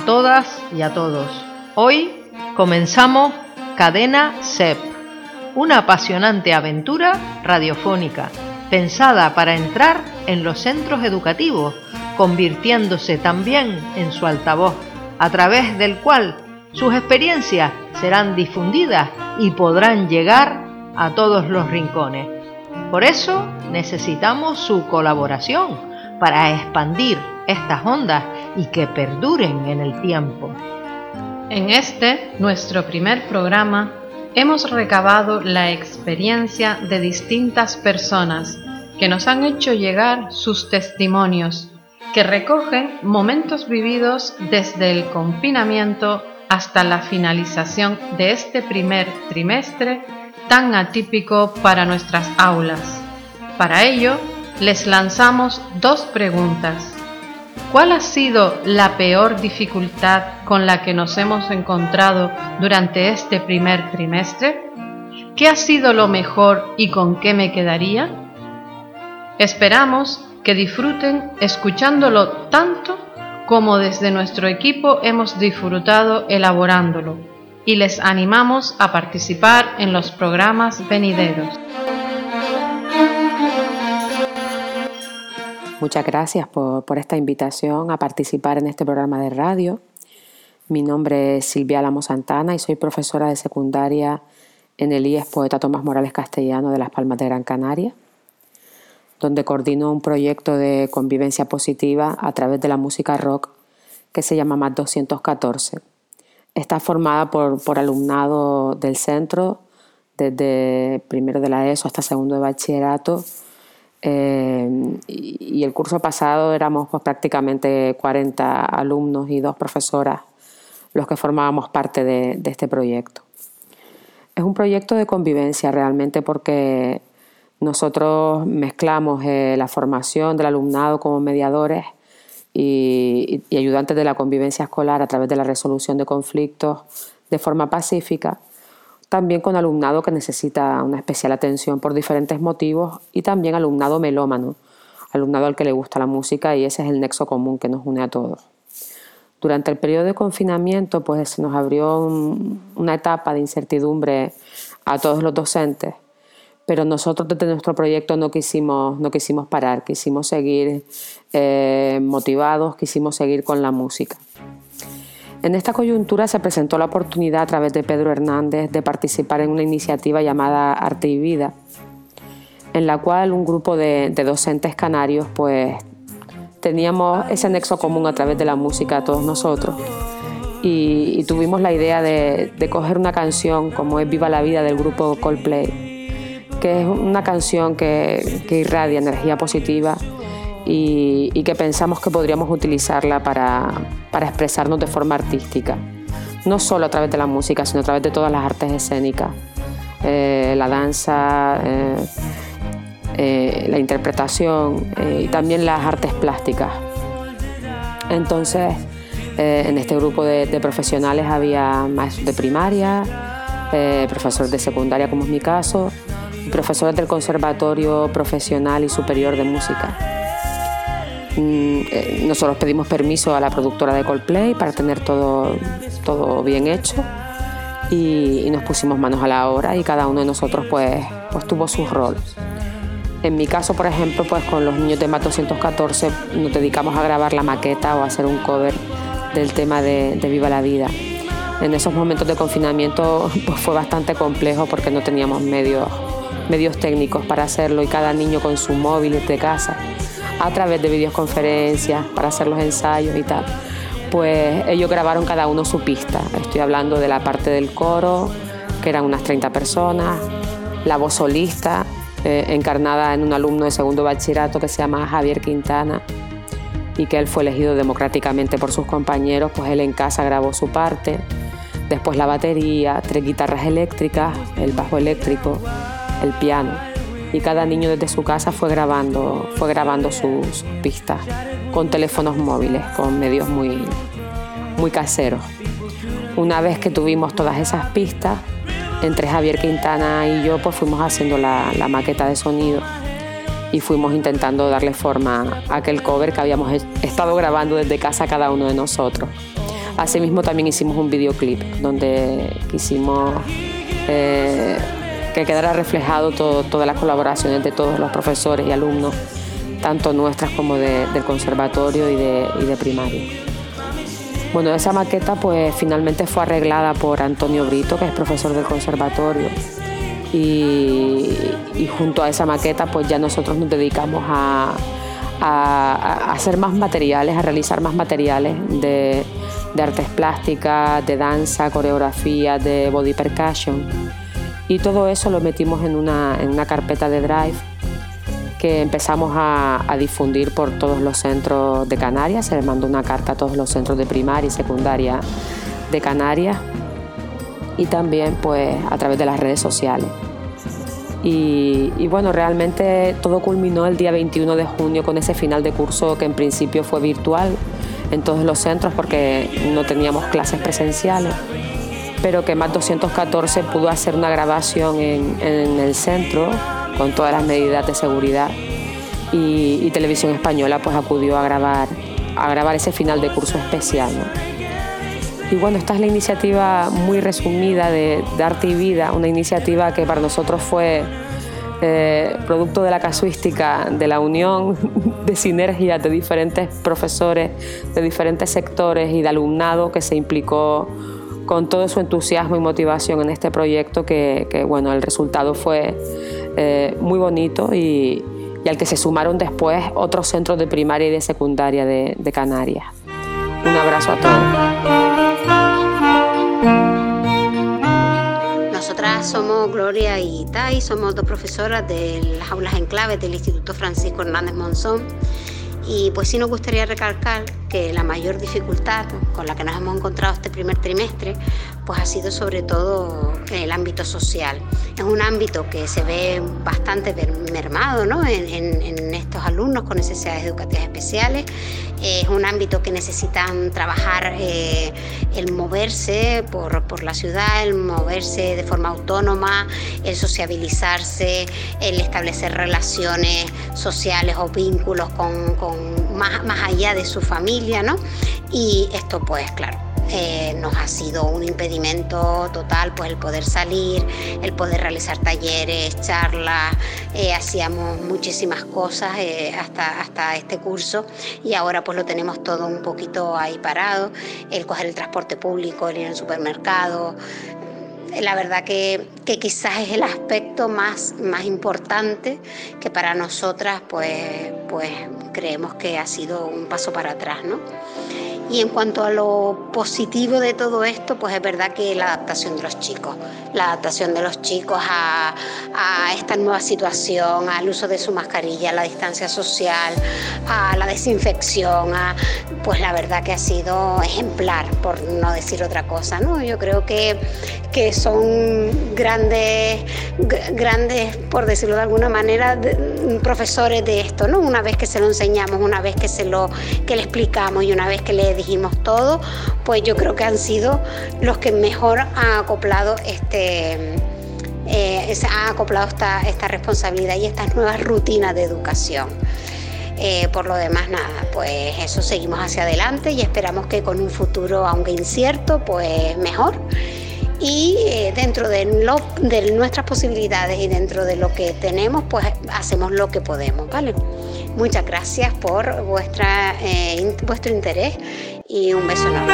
todas y a todos. Hoy comenzamos Cadena SEP, una apasionante aventura radiofónica pensada para entrar en los centros educativos, convirtiéndose también en su altavoz, a través del cual sus experiencias serán difundidas y podrán llegar a todos los rincones. Por eso necesitamos su colaboración para expandir estas ondas y que perduren en el tiempo. En nuestro primer programa, hemos recabado la experiencia de distintas personas que nos han hecho llegar sus testimonios, que recogen momentos vividos desde el confinamiento hasta la finalización de este primer trimestre tan atípico para nuestras aulas. Para ello, les lanzamos dos preguntas. ¿Cuál ha sido la peor dificultad con la que nos hemos encontrado durante este primer trimestre? ¿Qué ha sido lo mejor y con qué me quedaría? Esperamos que disfruten escuchándolo tanto como desde nuestro equipo hemos disfrutado elaborándolo, y les animamos a participar en los programas venideros. Muchas gracias por esta invitación a participar en este programa de radio. Mi nombre es Silvia Álamo Santana y soy profesora de secundaria en el IES Poeta Tomás Morales Castellano de Las Palmas de Gran Canaria, donde coordino un proyecto de convivencia positiva a través de la música rock que se llama MAT 214. Está formada por alumnado del centro, desde primero de la ESO hasta segundo de bachillerato, y el curso pasado éramos prácticamente 40 alumnos y 2 profesoras los que formábamos parte de este proyecto. Es un proyecto de convivencia realmente, porque nosotros mezclamos la formación del alumnado como mediadores y ayudantes de la convivencia escolar a través de la resolución de conflictos de forma pacífica, también con alumnado que necesita una especial atención por diferentes motivos, y también alumnado melómano, alumnado al que le gusta la música, y ese es el nexo común que nos une a todos. Durante el periodo de confinamiento se nos abrió una etapa de incertidumbre a todos los docentes, pero nosotros desde nuestro proyecto no quisimos parar, quisimos seguir motivados, quisimos seguir con la música. En esta coyuntura se presentó la oportunidad a través de Pedro Hernández de participar en una iniciativa llamada Arte y Vida, en la cual un grupo de docentes canarios teníamos ese nexo común a través de la música todos nosotros, y tuvimos la idea de coger una canción como es Viva la Vida del grupo Coldplay, que es una canción que irradia energía positiva y que pensamos que podríamos utilizarla para expresarnos de forma artística, no solo a través de la música, sino a través de todas las artes escénicas, la danza, la interpretación y también las artes plásticas. Entonces, en este grupo de profesionales había maestros de primaria, profesores de secundaria, como es mi caso, y profesores del Conservatorio Profesional y Superior de Música. Nosotros pedimos permiso a la productora de Coldplay para tener todo bien hecho, y nos pusimos manos a la obra, y cada uno de nosotros tuvo su rol. En mi caso, por ejemplo, con los niños de MAT 214 nos dedicamos a grabar la maqueta o a hacer un cover del tema de Viva la Vida. En esos momentos de confinamiento fue bastante complejo porque no teníamos medios técnicos para hacerlo, y cada niño con su móvil de casa, a través de videoconferencias para hacer los ensayos y tal, ellos grabaron cada uno su pista. Estoy hablando de la parte del coro, que eran unas 30 personas, la voz solista, encarnada en un alumno de segundo bachillerato que se llama Javier Quintana, y que él fue elegido democráticamente por sus compañeros. Él en casa grabó su parte, después la batería, 3 guitarras eléctricas, el bajo eléctrico, el piano, y cada niño desde su casa fue grabando sus pistas con teléfonos móviles, con medios muy caseros. Una vez que tuvimos todas esas pistas, entre Javier Quintana y yo fuimos haciendo la maqueta de sonido, y fuimos intentando darle forma a aquel cover que habíamos estado grabando desde casa cada uno de nosotros. Asimismo también hicimos un videoclip donde quisimos que quedara reflejado todas las colaboraciones de todos los profesores y alumnos, tanto nuestras como del conservatorio y de primaria. Bueno, esa maqueta pues finalmente fue arreglada por Antonio Brito, que es profesor del conservatorio, y junto a esa maqueta pues ya nosotros nos dedicamos a hacer más materiales, a realizar más materiales de artes plásticas, de danza, coreografía, de body percussion, y todo eso lo metimos en una carpeta de Drive que empezamos a difundir por todos los centros de Canarias. Se le mandó una carta a todos los centros de primaria y secundaria de Canarias, y también pues a través de las redes sociales. Y bueno, realmente todo culminó el día 21 de junio con ese final de curso que en principio fue virtual en todos los centros porque no teníamos clases presenciales, pero que Más 214 pudo hacer una grabación en el centro con todas las medidas de seguridad, y Televisión Española pues acudió a grabar ese final de curso especial, ¿no? Y bueno, esta es la iniciativa muy resumida de Arte y Vida, una iniciativa que para nosotros fue producto de la casuística de la unión de sinergias de diferentes profesores, de diferentes sectores y de alumnado que se implicó con todo su entusiasmo y motivación en este proyecto que bueno, el resultado fue muy bonito y al que se sumaron después otros centros de primaria y de secundaria de Canarias. Un abrazo a todos. Nosotras somos Gloria y Tai, somos dos profesoras de las aulas enclaves del Instituto Francisco Hernández Monzón. Y pues sí nos gustaría recalcar que la mayor dificultad con la que nos hemos encontrado este primer trimestre pues ha sido sobre todo el ámbito social. Es un ámbito que se ve bastante mermado, ¿no? en estos alumnos con necesidades educativas especiales. Es un ámbito que necesitan trabajar el moverse por la ciudad, el moverse de forma autónoma, el sociabilizarse, el establecer relaciones sociales o vínculos con más allá de su familia, ¿no? Y esto pues claro, nos ha sido un impedimento total pues el poder salir, el poder realizar talleres, charlas, hacíamos muchísimas cosas hasta este curso, y ahora pues lo tenemos todo un poquito ahí parado, el coger el transporte público, el ir al supermercado. La verdad que quizás es el aspecto más importante que para nosotras pues creemos que ha sido un paso para atrás, ¿no? Y en cuanto a lo positivo de todo esto, pues es verdad que la adaptación de los chicos a esta nueva situación, al uso de su mascarilla, a la distancia social, a la desinfección, pues la verdad que ha sido ejemplar, por no decir otra cosa, ¿no? Yo creo que son grandes, por decirlo de alguna manera, profesores de esto, ¿no? Una vez que se lo enseñamos, una vez que le explicamos y una vez que le dijimos todo, pues yo creo que han sido los que mejor han acoplado esta responsabilidad y estas nuevas rutinas de educación. Por lo demás, nada, pues eso, seguimos hacia adelante y esperamos que con un futuro, aunque incierto, pues mejor. Y dentro de nuestras posibilidades y dentro de lo que tenemos, pues hacemos lo que podemos, ¿vale? Muchas gracias por vuestro interés y un beso enorme.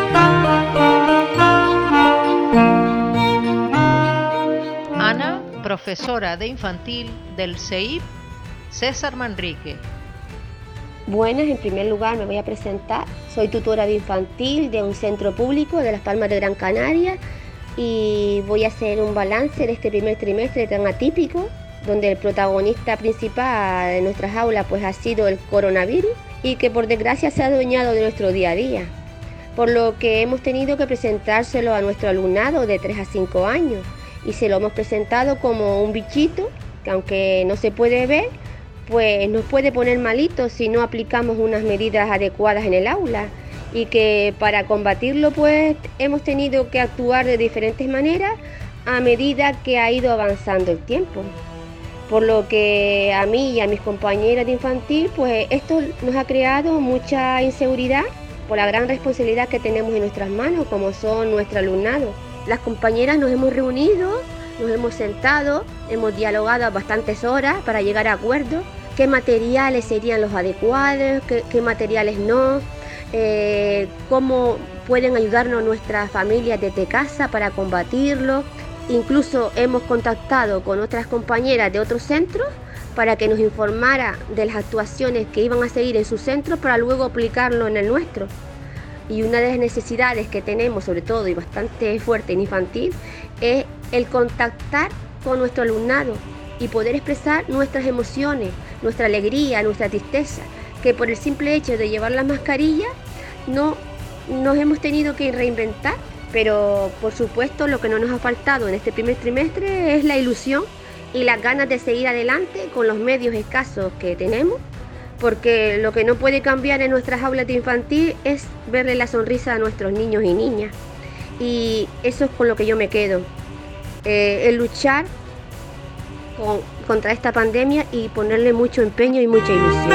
Ana, profesora de infantil del CEIP César Manrique. Buenas, en primer lugar me voy a presentar. Soy tutora de infantil de un centro público de Las Palmas de Gran Canaria y voy a hacer un balance de este primer trimestre tan atípico, donde el protagonista principal de nuestras aulas pues ha sido el coronavirus y que por desgracia se ha adueñado de nuestro día a día, por lo que hemos tenido que presentárselo a nuestro alumnado de 3 a 5 años y se lo hemos presentado como un bichito que, aunque no se puede ver, pues nos puede poner malitos si no aplicamos unas medidas adecuadas en el aula, y que para combatirlo pues hemos tenido que actuar de diferentes maneras a medida que ha ido avanzando el tiempo. Por lo que a mí y a mis compañeras de infantil pues esto nos ha creado mucha inseguridad por la gran responsabilidad que tenemos en nuestras manos, como son nuestro alumnado. Las compañeras nos hemos reunido, nos hemos sentado, hemos dialogado a bastantes horas para llegar a acuerdos, qué materiales serían los adecuados, qué materiales no, cómo pueden ayudarnos nuestras familias desde casa para combatirlo. Incluso hemos contactado con otras compañeras de otros centros para que nos informara de las actuaciones que iban a seguir en su centro para luego aplicarlo en el nuestro. Y una de las necesidades que tenemos, sobre todo y bastante fuerte en infantil, es el contactar con nuestro alumnado y poder expresar nuestras emociones, nuestra alegría, nuestra tristeza, que por el simple hecho de llevar la mascarilla no nos hemos tenido que reinventar. Pero por supuesto lo que no nos ha faltado en este primer trimestre es la ilusión y las ganas de seguir adelante con los medios escasos que tenemos, porque lo que no puede cambiar en nuestras aulas de infantil es verle la sonrisa a nuestros niños y niñas. Y eso es con lo que yo me quedo, el luchar contra esta pandemia y ponerle mucho empeño y mucha ilusión.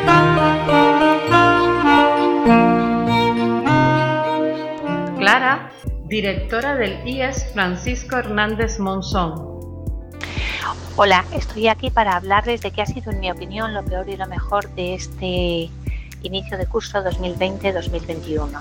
Clara, directora del IES Francisco Hernández Monzón. Hola, estoy aquí para hablarles de qué ha sido, en mi opinión, lo peor y lo mejor de este inicio de curso 2020-2021.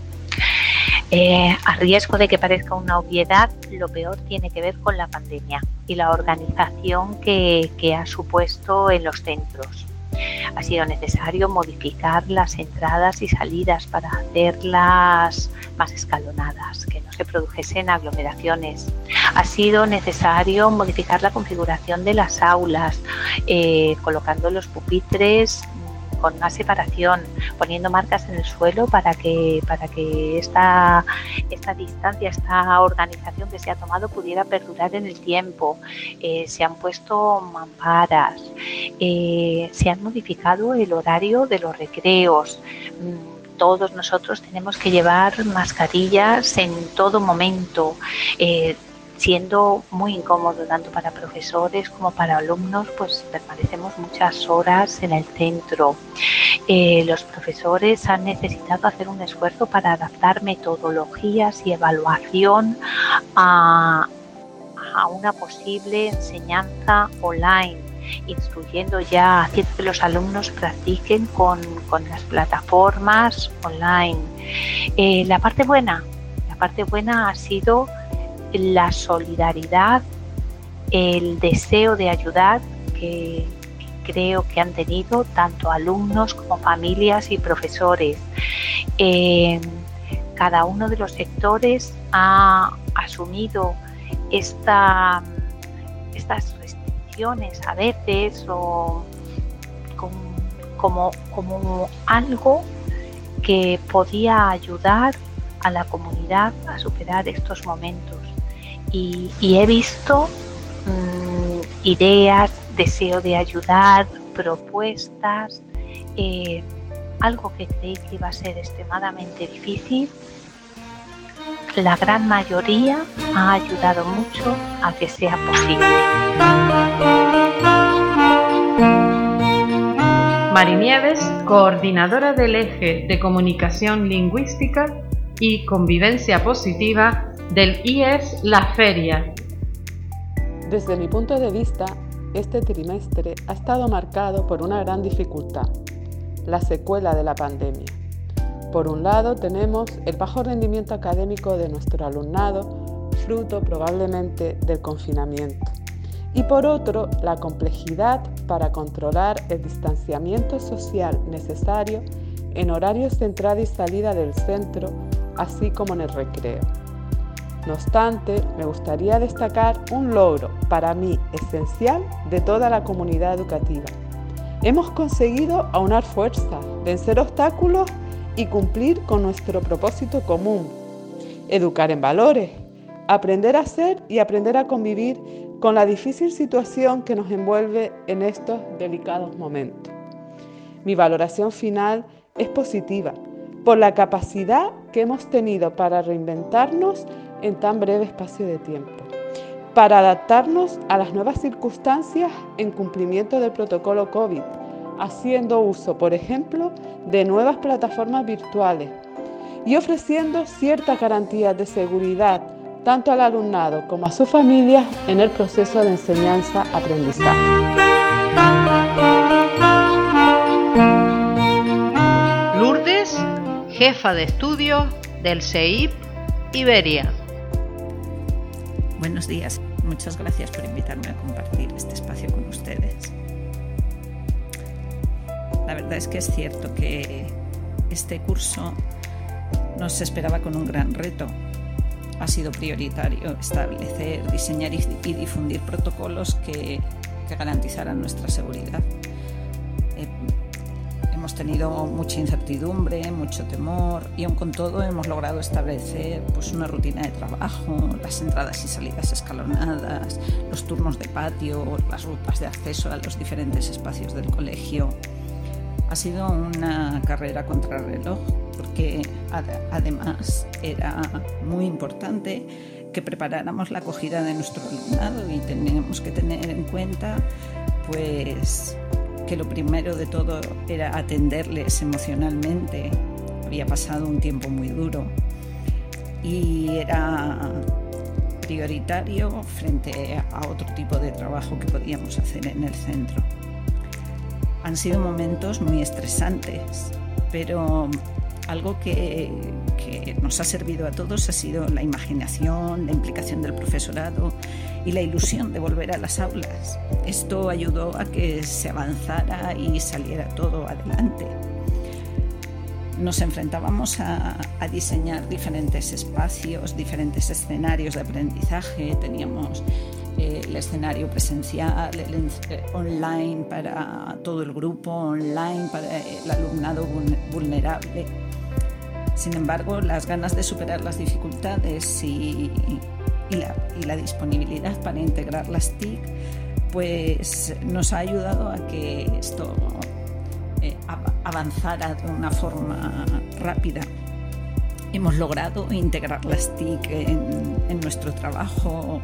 A riesgo de que parezca una obviedad, lo peor tiene que ver con la pandemia y la organización que ha supuesto en los centros. Ha sido necesario modificar las entradas y salidas para hacerlas más escalonadas, que no se produjesen aglomeraciones. Ha sido necesario modificar la configuración de las aulas, colocando los pupitres con más separación, poniendo marcas en el suelo para que esta distancia, esta organización que se ha tomado pudiera perdurar en el tiempo. Se han puesto mamparas, se han modificado el horario de los recreos. Todos nosotros tenemos que llevar mascarillas en todo momento, siendo muy incómodo tanto para profesores como para alumnos, pues permanecemos muchas horas en el centro. Los profesores han necesitado hacer un esfuerzo para adaptar metodologías y evaluación a una posible enseñanza online, instruyendo ya, haciendo que los alumnos practiquen con las plataformas online. La parte buena ha sido la solidaridad, el deseo de ayudar que creo que han tenido tanto alumnos como familias y profesores. Cada uno de los sectores ha asumido estas restricciones a veces o como algo que podía ayudar a la comunidad a superar estos momentos. Y he visto ideas, deseo de ayudar, propuestas, algo que creí que iba a ser extremadamente difícil. La gran mayoría ha ayudado mucho a que sea posible. Mari Nieves, coordinadora del eje de comunicación lingüística y convivencia positiva del IES La Feria. Desde mi punto de vista, este trimestre ha estado marcado por una gran dificultad, la secuela de la pandemia. Por un lado tenemos el bajo rendimiento académico de nuestro alumnado, fruto probablemente del confinamiento. Y por otro, la complejidad para controlar el distanciamiento social necesario en horarios de entrada y salida del centro, así como en el recreo. No obstante, me gustaría destacar un logro, para mí esencial, de toda la comunidad educativa. Hemos conseguido aunar fuerzas, vencer obstáculos y cumplir con nuestro propósito común: educar en valores, aprender a ser y aprender a convivir con la difícil situación que nos envuelve en estos delicados momentos. Mi valoración final es positiva por la capacidad que hemos tenido para reinventarnos en tan breve espacio de tiempo, para adaptarnos a las nuevas circunstancias en cumplimiento del protocolo COVID, haciendo uso, por ejemplo, de nuevas plataformas virtuales y ofreciendo ciertas garantías de seguridad tanto al alumnado como a sus familias en el proceso de enseñanza-aprendizaje. Lourdes, jefa de estudios del CEIP Iberia. Buenos días, muchas gracias por invitarme a compartir este espacio con ustedes. La verdad es que es cierto que este curso nos esperaba con un gran reto. Ha sido prioritario establecer, diseñar y difundir protocolos que garantizaran nuestra seguridad. Hemos tenido mucha incertidumbre, mucho temor y aun con todo hemos logrado establecer una rutina de trabajo, las entradas y salidas escalonadas, los turnos de patio, las rutas de acceso a los diferentes espacios del colegio. Ha sido una carrera contrarreloj porque además era muy importante que preparáramos la acogida de nuestro alumnado y teníamos que tener en cuenta que lo primero de todo era atenderles emocionalmente. Había pasado un tiempo muy duro y era prioritario frente a otro tipo de trabajo que podíamos hacer en el centro. Han sido momentos muy estresantes, pero algo que nos ha servido a todos ha sido la imaginación, la implicación del profesorado y la ilusión de volver a las aulas. Esto ayudó a que se avanzara y saliera todo adelante. Nos enfrentábamos a diseñar diferentes espacios, diferentes escenarios de aprendizaje. Teníamos el escenario presencial, el online para todo el grupo, online para el alumnado vulnerable. Sin embargo, las ganas de superar las dificultades y la disponibilidad para integrar las TIC nos ha ayudado a que esto avanzara de una forma rápida. Hemos logrado integrar las TIC en nuestro trabajo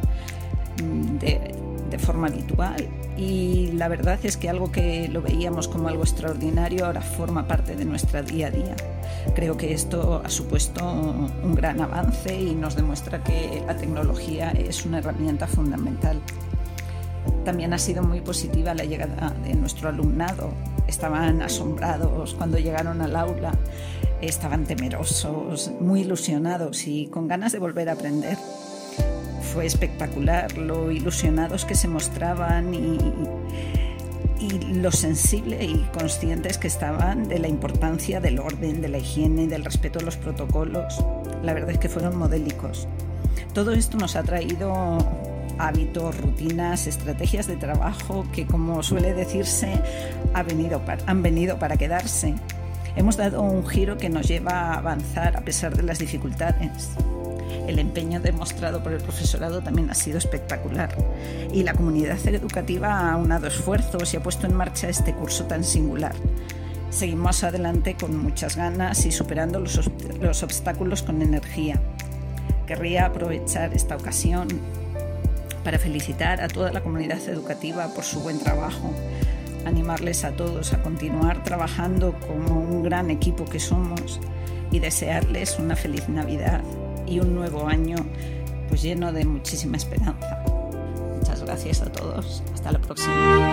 de forma habitual y la verdad es que algo que lo veíamos como algo extraordinario ahora forma parte de nuestra día a día. Creo que esto ha supuesto un gran avance y nos demuestra que la tecnología es una herramienta fundamental. También ha sido muy positiva la llegada de nuestro alumnado. Estaban asombrados cuando llegaron al aula, estaban temerosos, muy ilusionados y con ganas de volver a aprender. Fue espectacular lo ilusionados que se mostraban y lo sensibles y conscientes que estaban de la importancia del orden, de la higiene, del respeto a los protocolos. La verdad es que fueron modélicos. Todo esto nos ha traído hábitos, rutinas, estrategias de trabajo que, como suele decirse, han venido para quedarse. Hemos dado un giro que nos lleva a avanzar a pesar de las dificultades. El empeño demostrado por el profesorado también ha sido espectacular y la comunidad educativa ha unado esfuerzos y ha puesto en marcha este curso tan singular. Seguimos adelante con muchas ganas y superando los obstáculos con energía. Querría aprovechar esta ocasión para felicitar a toda la comunidad educativa por su buen trabajo, animarles a todos a continuar trabajando como un gran equipo que somos y desearles una feliz Navidad y un nuevo año lleno de muchísima esperanza. Muchas gracias a todos. Hasta la próxima.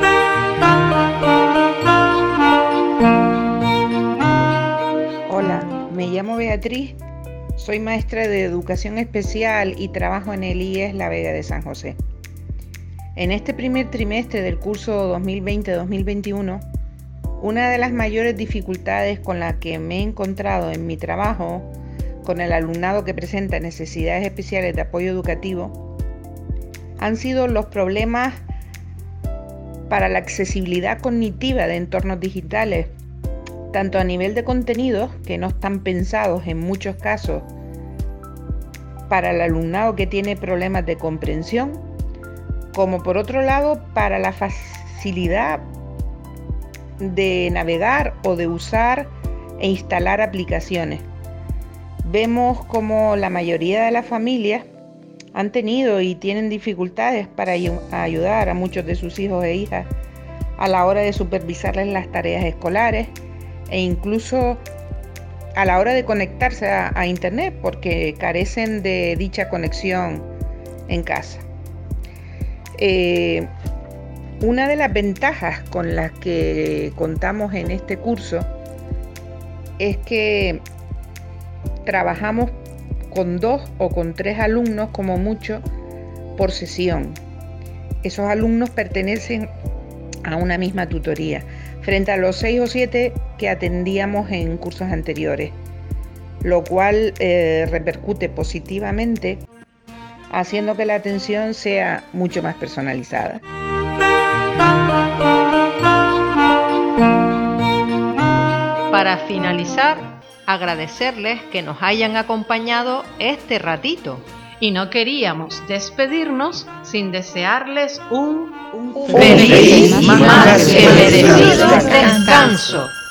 Hola, me llamo Beatriz, soy maestra de Educación Especial y trabajo en el IES La Vega de San José. En este primer trimestre del curso 2020-2021, una de las mayores dificultades con las que me he encontrado en mi trabajo con el alumnado que presenta necesidades especiales de apoyo educativo han sido los problemas para la accesibilidad cognitiva de entornos digitales, tanto a nivel de contenidos que no están pensados en muchos casos para el alumnado que tiene problemas de comprensión, como por otro lado para la facilidad de navegar o de usar e instalar aplicaciones. Vemos como la mayoría de las familias han tenido y tienen dificultades para ayudar a muchos de sus hijos e hijas a la hora de supervisarles las tareas escolares e incluso a la hora de conectarse a Internet, porque carecen de dicha conexión en casa. Una de las ventajas con las que contamos en este curso es que trabajamos con 2 o con 3 alumnos como mucho por sesión. Esos alumnos pertenecen a una misma tutoría, frente a los 6 o 7 que atendíamos en cursos anteriores, lo cual repercute positivamente, haciendo que la atención sea mucho más personalizada. Para finalizar, agradecerles que nos hayan acompañado este ratito. Y no queríamos despedirnos sin desearles un feliz, más que merecido descanso.